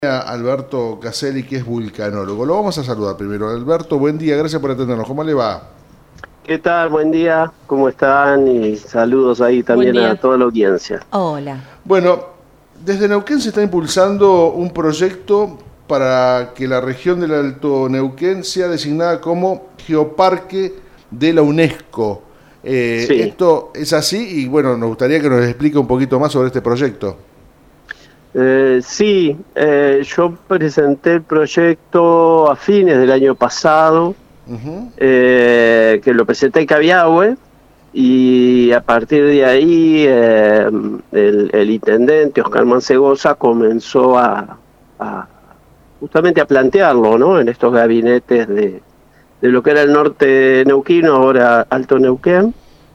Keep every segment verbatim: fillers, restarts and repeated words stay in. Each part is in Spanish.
Alberto Caselli, que es vulcanólogo. Lo vamos a saludar primero. Alberto, buen día, gracias por atendernos. ¿Cómo le va? ¿Qué tal? Buen día, ¿cómo están? Y saludos ahí también a toda la audiencia. Hola. Bueno, desde Neuquén se está impulsando un proyecto para que la región del Alto Neuquén sea designada como Geoparque de la UNESCO. Eh, Sí. Esto es así y bueno, nos gustaría que nos explique un poquito más sobre este proyecto. Eh, sí, eh, yo presenté el proyecto a fines del año pasado, Uh-huh. eh, que lo presenté en Cabiahue, y a partir de ahí eh, el, el intendente Oscar Mancegosa comenzó a, a justamente a plantearlo, ¿no? En estos gabinetes de, de lo que era el norte neuquino, ahora Alto Neuquén.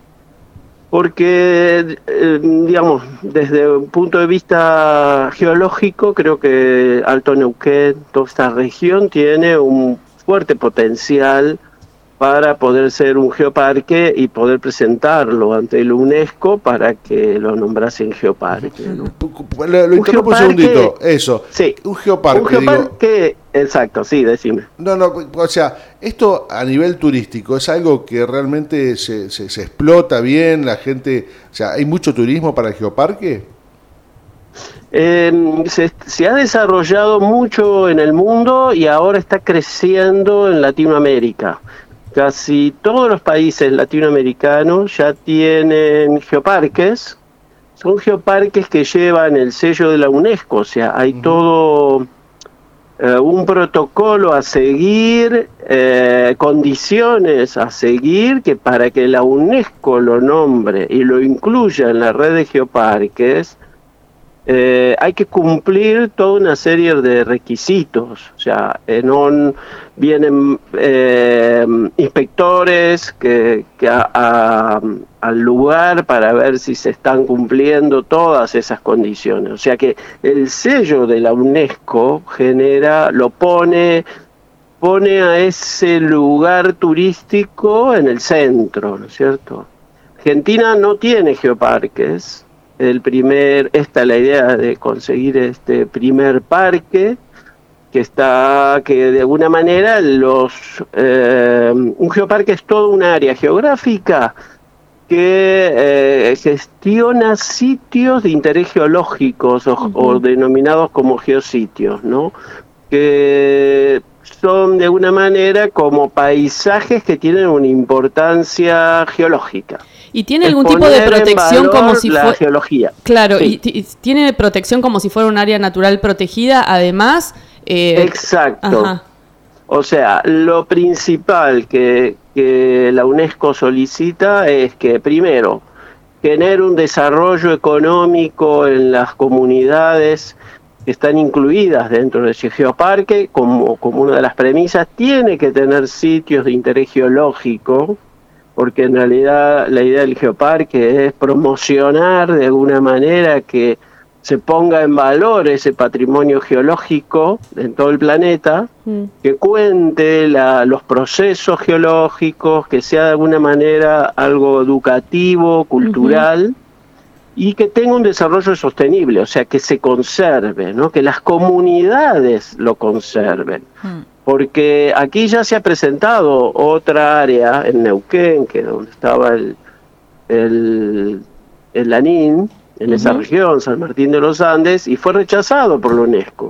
Porque, eh, digamos, desde un punto de vista geológico, creo que Alto Neuquén, toda esta región, tiene un fuerte potencial para poder ser un geoparque y poder presentarlo ante la UNESCO para que lo nombrasen geoparque, ¿no? Lo, lo interrumpo un segundito, eso. Sí, un geoparque. Un geoparque, digo, exacto, sí, decime. No, no, o sea, esto a nivel turístico es algo que realmente se, se, se explota bien, la gente, o sea, ¿hay mucho turismo para el geoparque? Eh, se, se ha desarrollado mucho en el mundo y ahora está creciendo en Latinoamérica. Casi todos los países latinoamericanos ya tienen geoparques. Son geoparques que llevan el sello de la UNESCO, o sea, hay uh-huh. todo eh, un protocolo a seguir, eh, condiciones a seguir, que para que la UNESCO lo nombre y lo incluya en la red de geoparques, eh, hay que cumplir toda una serie de requisitos. O sea, en un, vienen eh, inspectores que, que a, a, al lugar para ver si se están cumpliendo todas esas condiciones. O sea que el sello de la UNESCO genera, lo pone, pone a ese lugar turístico en el centro, ¿no es cierto? Argentina no tiene geoparques. El primer, esta es la idea de conseguir este primer parque que está, que de alguna manera los eh, un geoparque es todo un área geográfica que eh, gestiona sitios de interés geológicos o, uh-huh. o denominados como geositios, ¿no? Que son de alguna manera como paisajes que tienen una importancia geológica. ¿Y tiene algún tipo de protección como si fuera geología? Claro, sí. y, y tiene protección como si fuera un área natural protegida, además. Eh, Exacto. Ajá. O sea, lo principal que, que la UNESCO solicita es que, primero, tener un desarrollo económico en las comunidades que están incluidas dentro de ese geoparque, como, como una de las premisas, tiene que tener sitios de interés geológico, porque en realidad la idea del geoparque es promocionar de alguna manera que se ponga en valor ese patrimonio geológico en todo el planeta, mm. que cuente la, los procesos geológicos, que sea de alguna manera algo educativo, cultural, uh-huh. y que tenga un desarrollo sostenible, o sea, que se conserve, ¿no? Que las comunidades lo conserven. Mm. Porque aquí ya se ha presentado otra área en Neuquén, que es donde estaba el, el, el Lanín, en uh-huh. esa región, San Martín de los Andes, y fue rechazado por la UNESCO.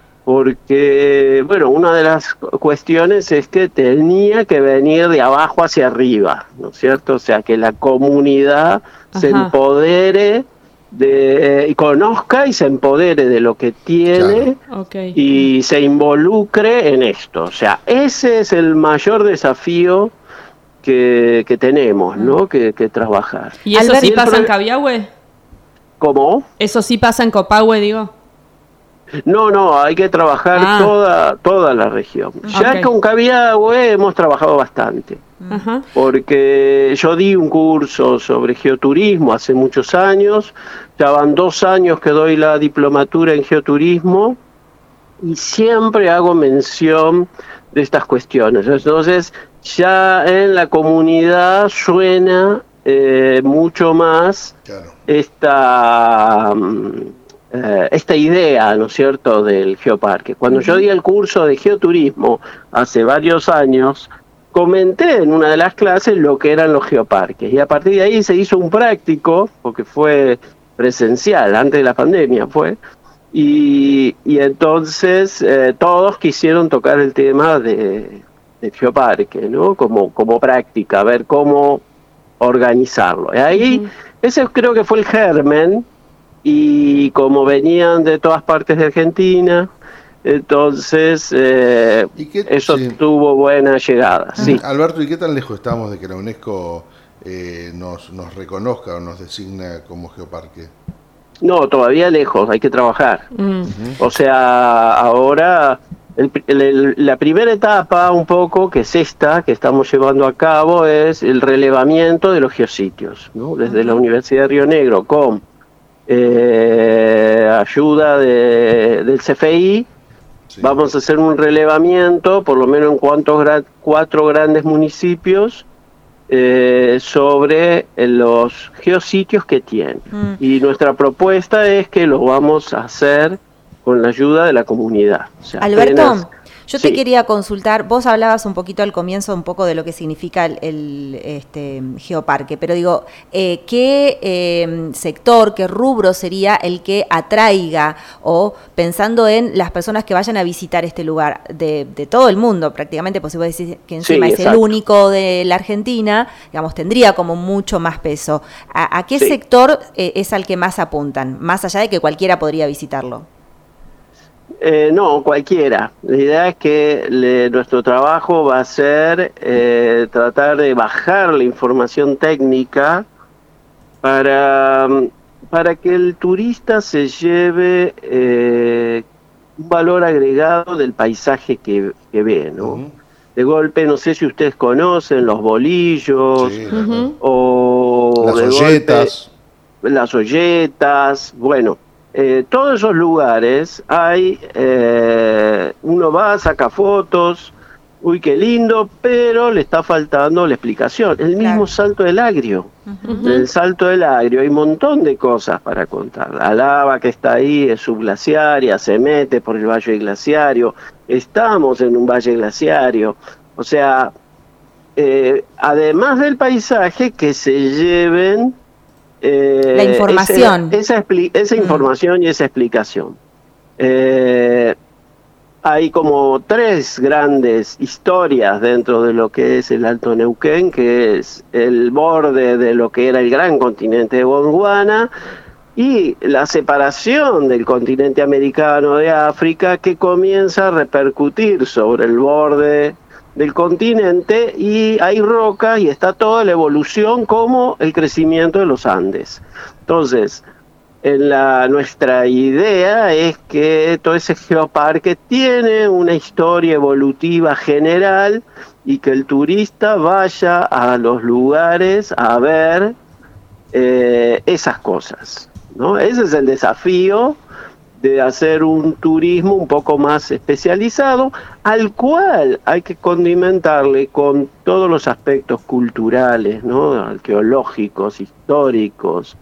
Porque, bueno, una de las cuestiones es que tenía que venir de abajo hacia arriba, ¿no es cierto? O sea, que la comunidad uh-huh. se empodere de y conozca y se empodere de lo que tiene, claro. okay. y se involucre en esto. O sea, ese es el mayor desafío que, que tenemos, ¿no? Que, que trabajar. ¿Y eso sí pasa en Cabiahue? ¿Cómo? ¿Eso sí pasa en Copahue, digo? No, no, hay que trabajar ah. toda toda la región. Ya okay. con Cabiahue hemos trabajado bastante. Uh-huh. Porque yo di un curso sobre geoturismo hace muchos años, ya van dos años que doy la diplomatura en geoturismo y siempre hago mención de estas cuestiones. Entonces ya en la comunidad suena eh, mucho más claro. esta... eh, esta idea, ¿no es cierto?, del geoparque. Cuando uh-huh. yo di el curso de geoturismo hace varios años, comenté en una de las clases lo que eran los geoparques, y a partir de ahí se hizo un práctico, porque fue presencial, antes de la pandemia fue, y, y entonces eh, todos quisieron tocar el tema de, de geoparque, ¿no?, como, como práctica, ver cómo organizarlo. Y ahí, uh-huh. ese creo que fue el germen, y como venían de todas partes de Argentina, entonces eh, qué, eso sí. tuvo buena llegada. Sí. Alberto, ¿y qué tan lejos estamos de que la UNESCO eh, nos, nos reconozca o nos designa como geoparque? No, todavía lejos, hay que trabajar. Uh-huh. O sea, ahora el, el, la primera etapa un poco, que es esta, que estamos llevando a cabo, es el relevamiento de los geositios, ¿no? Desde uh-huh. la Universidad de Río Negro, con eh, ayuda de, del C F I, sí. vamos a hacer un relevamiento, por lo menos en cuantos gra- cuatro grandes municipios, eh, sobre los geositios que tienen. Mm. Y nuestra propuesta es que lo vamos a hacer con la ayuda de la comunidad. O sea, Alberto, apenas... yo sí. te quería consultar, vos hablabas un poquito al comienzo un poco de lo que significa el, el este, geoparque, pero digo, eh, ¿qué eh, sector, qué rubro sería el que atraiga, o pensando en las personas que vayan a visitar este lugar, de, de todo el mundo prácticamente, pues si vos decís que encima sí, es exacto. el único de la Argentina, digamos, tendría como mucho más peso. ¿A, a qué sí. sector eh, es al que más apuntan, más allá de que cualquiera podría visitarlo? Eh, no, cualquiera. La idea es que le, nuestro trabajo va a ser eh, tratar de bajar la información técnica para, para que el turista se lleve eh, un valor agregado del paisaje que, que ve, ¿no? Uh-huh. De golpe, no sé si ustedes conocen los bolillos, sí, uh-huh. o las de olletas. Golpe, las olletas, bueno. Eh, todos esos lugares hay, eh, uno va, saca fotos, uy, qué lindo, pero le está faltando la explicación. El mismo claro. Salto del Agrio. Uh-huh. El Salto del Agrio hay un montón de cosas para contar. La lava que está ahí es subglaciaria, se mete por el valle glaciario. Estamos en un valle glaciario. O sea, eh, además del paisaje, que se lleven Eh, la información. Esa, esa, expli- esa información mm. y esa explicación. Eh, hay como tres grandes historias dentro de lo que es el Alto Neuquén, que es el borde de lo que era el gran continente de Gondwana y la separación del continente americano de África, que comienza a repercutir sobre el borde del continente, y hay rocas y está toda la evolución como el crecimiento de los Andes. Entonces, en la, nuestra idea es que todo ese geoparque tiene una historia evolutiva general y que el turista vaya a los lugares a ver eh, esas cosas, ¿no? Ese es el desafío de hacer un turismo un poco más especializado, al cual hay que condimentarle con todos los aspectos culturales, ¿no? Arqueológicos, históricos,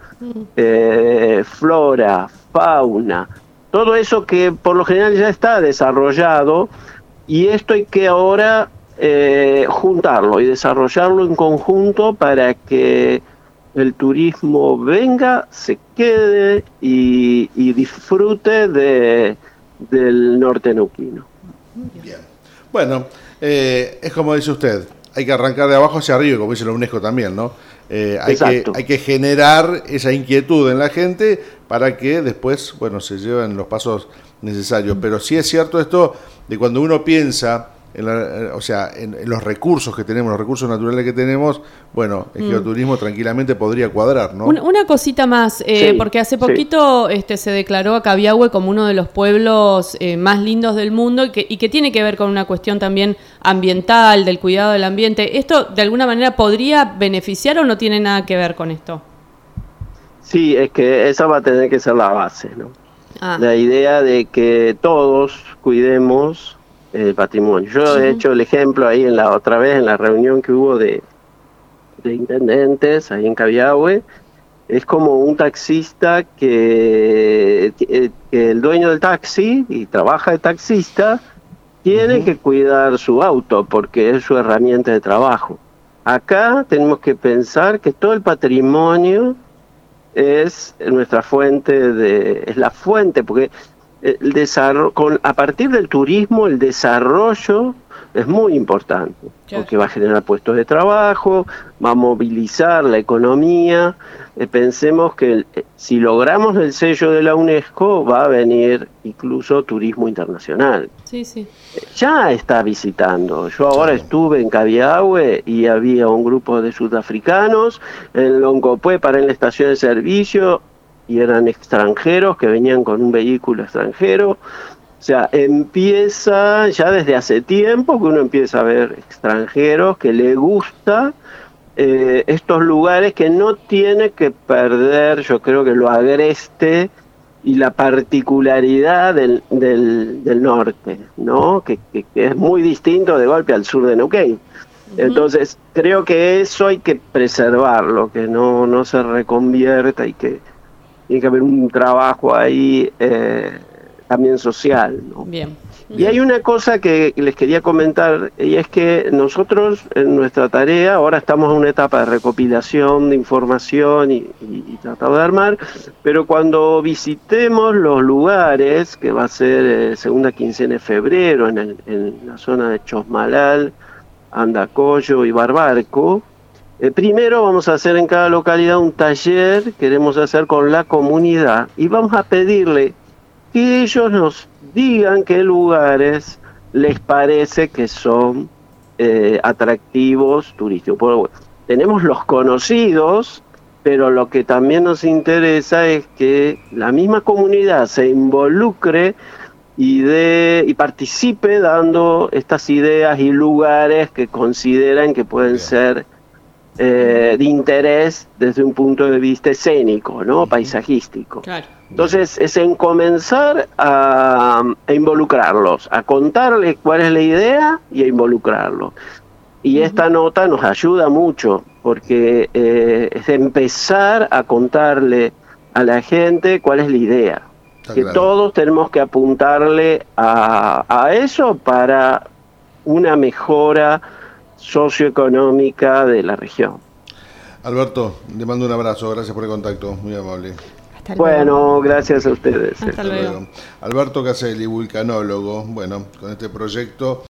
eh, flora, fauna, todo eso que por lo general ya está desarrollado, y esto hay que ahora eh, juntarlo y desarrollarlo en conjunto para que el turismo venga, se quede y, y disfrute de, del norte neuquino. Bien. Bueno, eh, es como dice usted, hay que arrancar de abajo hacia arriba, como dice la UNESCO también, ¿no? Eh, hay, que, hay que generar esa inquietud en la gente para que después, bueno, se lleven los pasos necesarios. Pero sí es cierto esto de cuando uno piensa En la, o sea, en, en los recursos que tenemos, los recursos naturales que tenemos, bueno, el mm. geoturismo tranquilamente podría cuadrar, ¿no? Una, una cosita más, eh, sí, porque hace poquito sí. este, se declaró a Cabiahue como uno de los pueblos eh, más lindos del mundo, y que, y que tiene que ver con una cuestión también ambiental, del cuidado del ambiente. ¿Esto de alguna manera podría beneficiar o no tiene nada que ver con esto? Sí, es que esa va a tener que ser la base, ¿no? Ah. La idea de que todos cuidemos el patrimonio. Yo sí. he hecho el ejemplo ahí en la otra vez en la reunión que hubo de, de intendentes ahí en Cabiahue, es como un taxista que, que el dueño del taxi y trabaja de taxista tiene uh-huh. que cuidar su auto porque es su herramienta de trabajo. Acá tenemos que pensar que todo el patrimonio es nuestra fuente de, es la fuente, porque el desarrollo, con, a partir del turismo el desarrollo es muy importante, claro. porque va a generar puestos de trabajo, va a movilizar la economía. Eh, pensemos que eh, si logramos el sello de la UNESCO va a venir incluso turismo internacional. Sí, sí. Eh, ya está visitando. Yo ahora sí. estuve en Cabiahue y había un grupo de sudafricanos, en Loncopué paré en la estación de servicio y eran extranjeros que venían con un vehículo extranjero. O sea, empieza ya desde hace tiempo que uno empieza a ver extranjeros que le gusta eh, estos lugares que no tiene que perder, yo creo que lo agreste y la particularidad del, del, del norte, ¿no? Que, que, que es muy distinto de golpe al sur de Neuquén. Uh-huh. Entonces, creo que eso hay que preservarlo, que no, no se reconvierta y que tiene que haber un trabajo ahí eh, también social, ¿no? Bien. Y hay una cosa que les quería comentar, y es que nosotros en nuestra tarea, ahora estamos en una etapa de recopilación de información y, y, y tratar de armar, pero cuando visitemos los lugares, que va a ser eh, segunda quincena de febrero, en, el, en la zona de Chosmalal, Andacollo y Barbarco, eh, primero vamos a hacer en cada localidad un taller, queremos hacer con la comunidad, y vamos a pedirle que ellos nos digan qué lugares les parece que son eh, atractivos turísticos. Bueno, tenemos los conocidos, pero lo que también nos interesa es que la misma comunidad se involucre y, de, y participe dando estas ideas y lugares que consideran que pueden Bien. ser eh, de interés desde un punto de vista escénico, ¿no? Paisajístico. Claro. Entonces es en comenzar a, a involucrarlos, a contarles cuál es la idea y a involucrarlos. Y uh-huh. esta nota nos ayuda mucho porque eh, es empezar a contarle a la gente cuál es la idea. Está que claro. todos tenemos que apuntarle a, a eso para una mejora socioeconómica de la región. Alberto, le mando un abrazo, gracias por el contacto, muy amable. Bueno, gracias a ustedes. Hasta, Hasta luego. luego. Alberto Caselli, vulcanólogo, bueno, con este proyecto